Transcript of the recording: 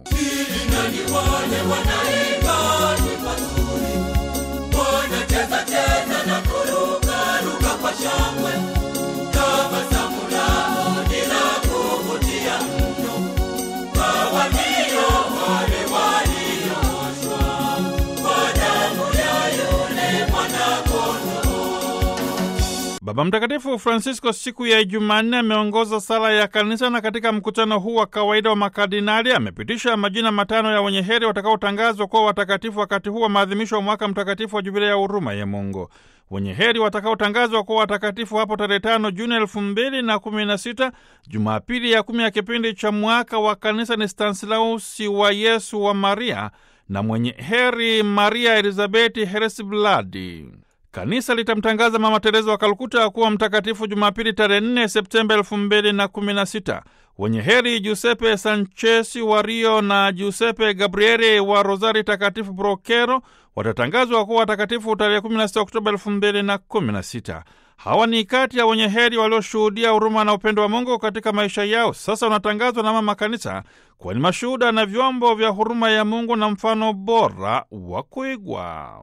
Nani wale wanaimba nyimbo nzuri, wanacheza cheza na kuruka ruka kwa shangwe, tabasamu lao ni la kuvutia mno, waambie wale waliooshwa kwa damu ya yule mwana-kondoo. Baba Mtakatifu Francisco siku ya Jumanne ameongoza sala ya kanisa, na katika mkutano huu wa kawaida wa makardinali amepitisha majina matano ya wenye heri watakaotangazwa kuwa watakatifu wakati huu wa maadhimisho wa mwaka mtakatifu wa Jubilei ya huruma ya Mungu. Wenye heri watakaotangazwa kuwa watakatifu hapo tarehe 5 Juni 2016, Jumapili ya 10 ya kipindi cha mwaka wa kanisa, ni Stanislausi wa Yesu wa Maria na mwenye heri Maria Elizabeti Heresbladi. Kanisa litamtangaza Mama Teresa wa Kalkuta kuwa mtakatifu Jumapili tarehe 4 Septemba 2016. Wenye heri Giuseppe Sanchesi wa Rio na Giuseppe Gabriele wa Rosari Takatifu Brokero watatangazwa kuwa watakatifu tarehe 16 Oktoba 2016. Hawa ni kati ya wenye heri walioshuhudia huruma na upendo wa Mungu katika maisha yao. Sasa wanatangazwa na Mama Kanisa kuwa ni mashuhuda na vyombo vya huruma ya Mungu na mfano bora wa kuigwa.